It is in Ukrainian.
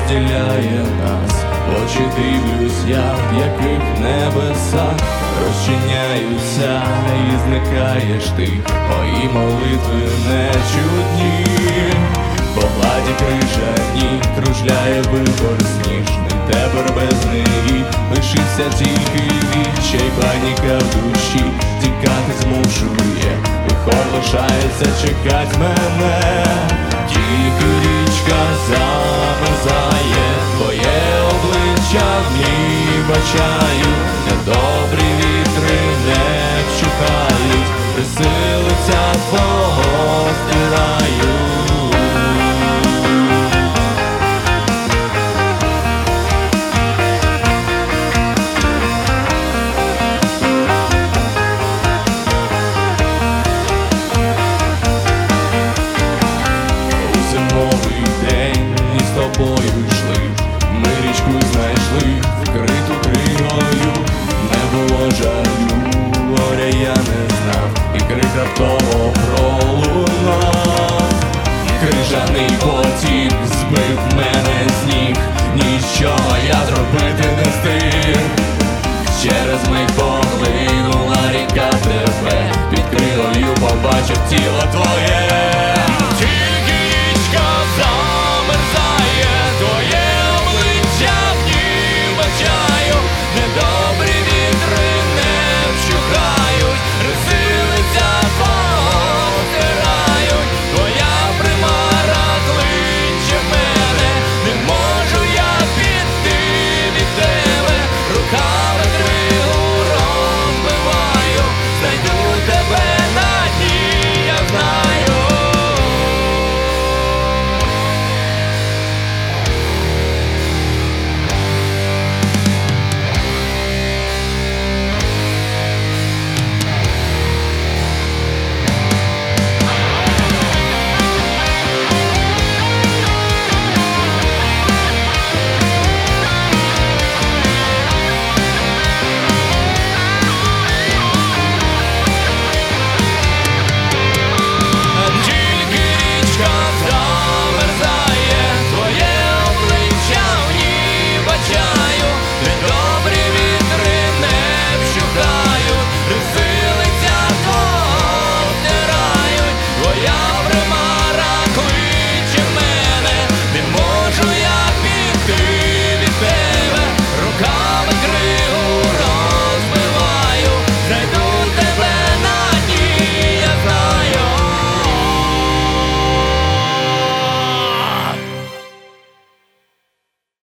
розділяє нас. Очі дивлюсь я, в яких небесах розчиняються і зникаєш ти, мої молитви не чудні. По гладі крижані кружляє вибор сніжний, тепер без неї лишився тільки відчай, паніка в душі тікати змушує, вихор лишається чекать мене. Тільки річка замерзає, твоє обличчя в ній бачаю, недобрі вітри не вщухають, присилиться твого стираю. Зимовий день і з тобою йшли, ми річку знайшли, вкриту кригою, не було жалю, горя я не знав, і крик раптово пролунав. Крижаний потік збив мене з ніг, нічого я зробити не встиг. Через мить поглинула ріка тебе, під кригою побачив тіло твоє.